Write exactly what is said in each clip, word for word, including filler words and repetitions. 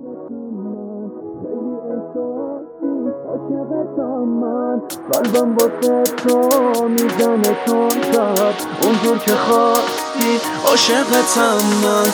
عاشقتم من، قلبم واسه تو میزنه تندتر اونجور که خواستی. عاشقتم من.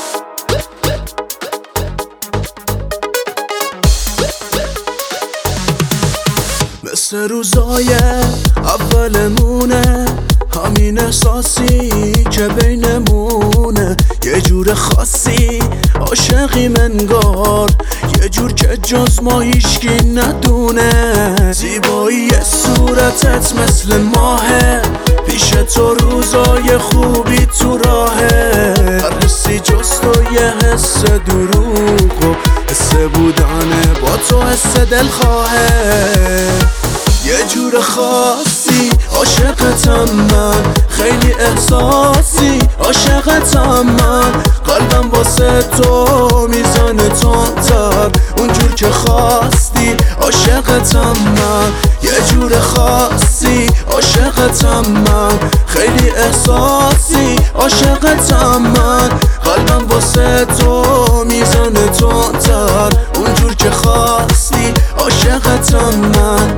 مثل روزای اولمونه، همین احساسی که بینمونه، یه جور خاصی عاشقی منگار، یه جور که جز ما هیچکی ندونه. زیبایی صورتت مثل ماهه، پیش تو روزای خوبی تو راهه. هر حسی جز تو یه حس دروغ و حس بودن با تو حس دلخواهه. یه جور خاصی عاشقتم من، خیلی احساسی عاشقتم من. قلبم واسه تو میزنه تندتر اونجور که خواستی. عاشقتم من. یه جور خاصی عاشقتم من، خیلی احساسی عاشقتم من. قلبم واسه تو میزنه تندتر اونجور که خواستی. عاشقتم من.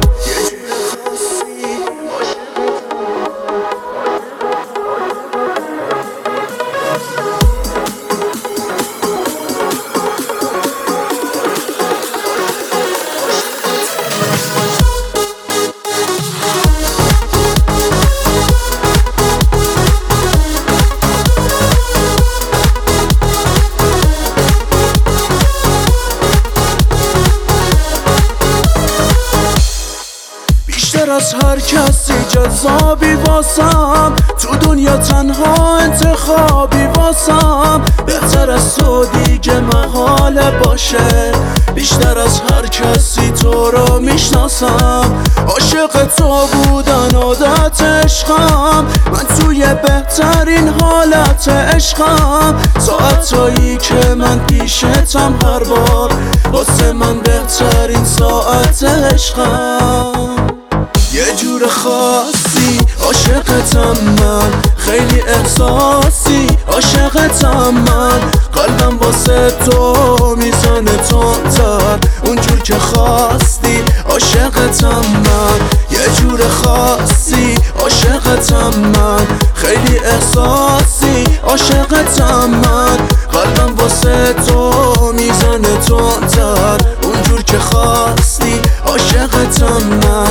بیشتر از هر کسی جذابی واسم، تو دنیا تنها انتخابی واسم. بهتر از تو دیگه محاله باشه، بیشتر از هر کسی تو رو میشناسم. عاشق تو بودن عادت عشقم، من توی بهترین حالت عشقم. ساعتایی که من پیشتم هر بار، واسه من بهترین ساعت عشقم. یه جور خاصی عاشقتم من، خیلی احساسی عاشقتم من. قلبم واسه تو میزنه تندتر اونجور که خواستی. عاشقتم من. یه جور خاصی عاشقتم من، خیلی احساسی عاشقتم من. قلبم واسه تو میزنه تندتر اونجور که خواستی. عاشقتم من.